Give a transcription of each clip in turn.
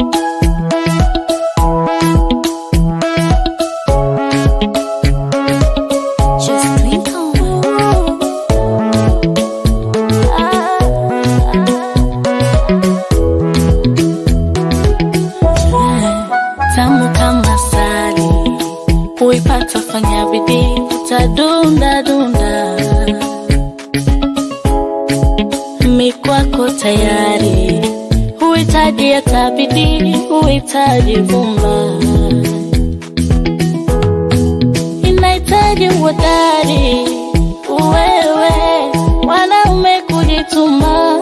Tamu kama sali, uipata fanya bidii, utadunda dunda. Mikwako tayari, huitaji hata bidii, huitaji vumba. Inahitaji uhodari, wewe wanaume kujituma.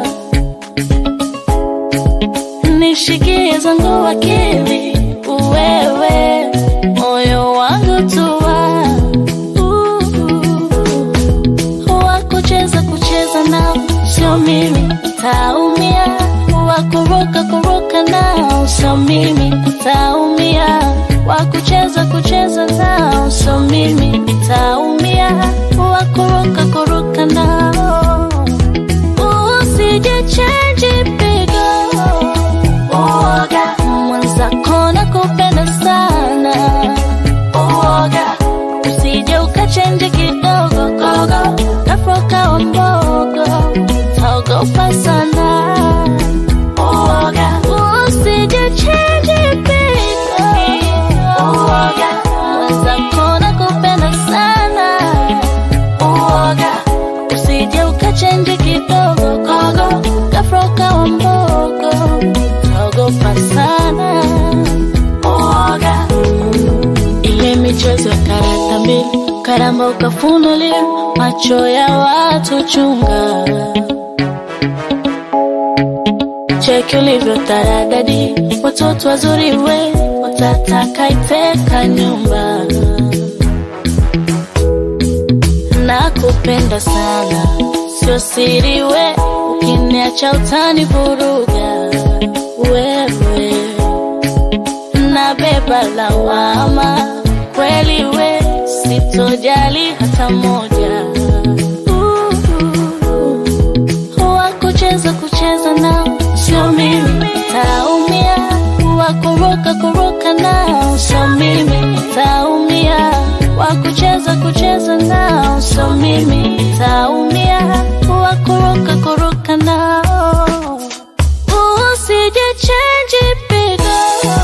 Nishikie zangu akili, wewe moyo wangu tuwa. Wakucheza kucheza nao sio mimi, taumia. Wakuruka kuruka nao sio mimi, taumia. Wakucheza kucheza nao sio mimi, taumia. Wakuruka kuruka nao. Usije change pigo, uoga mwenzako nakupenda sana. Uoga usije ukachange kidogo gogo, kafoka wa mbogo, taogopa sana. Uoga usije change pigo, uoga mwenzako nakupenda sana. Uoga usije ukachange kidogo gogo, kafoka wa mbogo, taogopa sana. Uoga ile michezo ya karata mbili, karamba ukafunulia macho ya watu chunga. Cheki ulivyo taradadi, watoto wazuri we, watataka iteka nyumba. Nakupenda sana, sio siri we, ukiniacha utanivuruga. Wewe nabeba lawama, kweli we, sitojali hata moja. Wakucheza kucheza nao sio mimi, taumia. Wakuruka kuruka nao sio mimi, taumia. Wakucheza kucheza nao sio mimi, taumia. Wakuruka kuruka nao. Usije change pigo,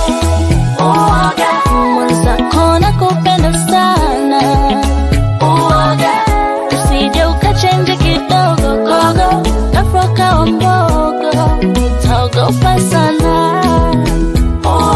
uoga mwenzako nakupenda sana. Uoga usije ukachange kidogo gogo, kafoka wa mbogo, taogopa sana.